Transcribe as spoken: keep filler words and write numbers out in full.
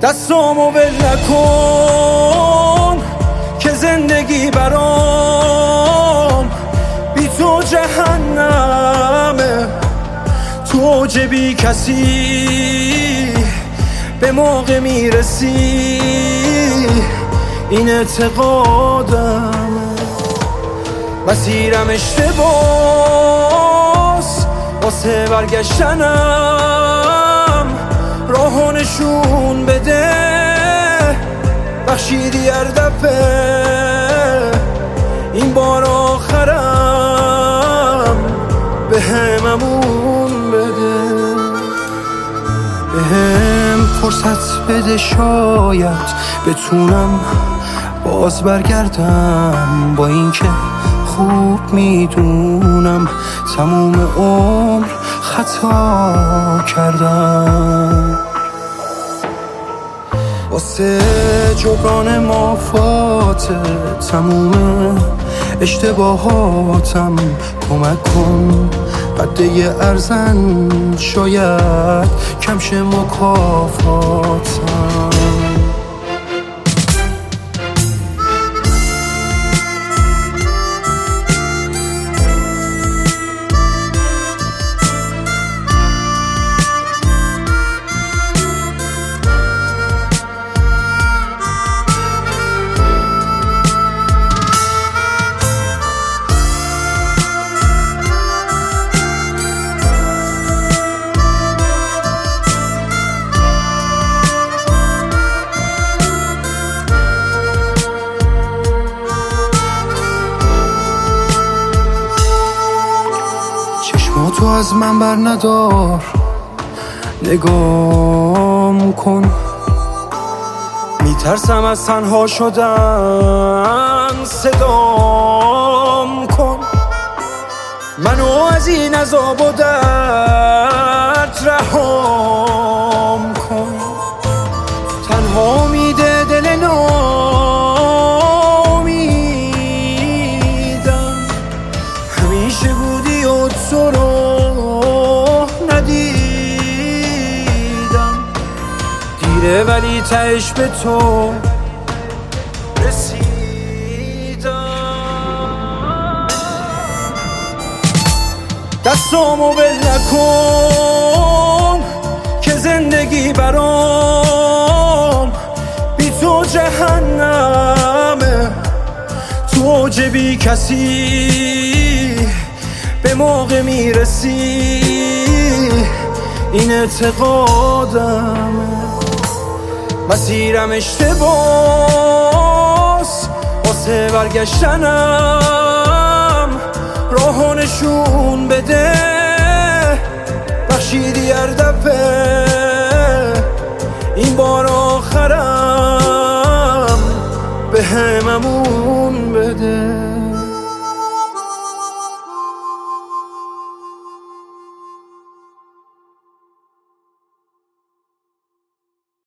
دستامو ول نکن که زندگی برام بی تو جهنمه. تو اوج بی کسی به موقع میرسی، این اعتقادمه. مسیرم اشتباس واسه برگشتنم، راهو نشون بده بخشیدی هر دفعه، این بار آخرم به هم امون بده. به هم فرصت بده شاید بتونم باز برگردم، با اینکه خوب میدونم تموم عمر خطا کردم. واسه جبران مافات تموم اشتباهاتم کمک کن، قده ارزن شاید کمش مکافاتم. تو از من بر ندار، نگام کن. میترسم از تنها شدن، صدام کن. منو از این عذاب و درد رهام کن. تنها میده دل ناامیدم، همیشه بودی و تو رو ولی تهش به تو رسیدم. دستامو ول نکن که زندگی برام بی تو جهنمه. تو اوج بی کسی به موقع میرسی، این اعتقادمه. مسیرم اشتباس واسه برگشتنم، راهو نشون بده بخشیدی هر دفعه، این بار آخرم به هم امون بده.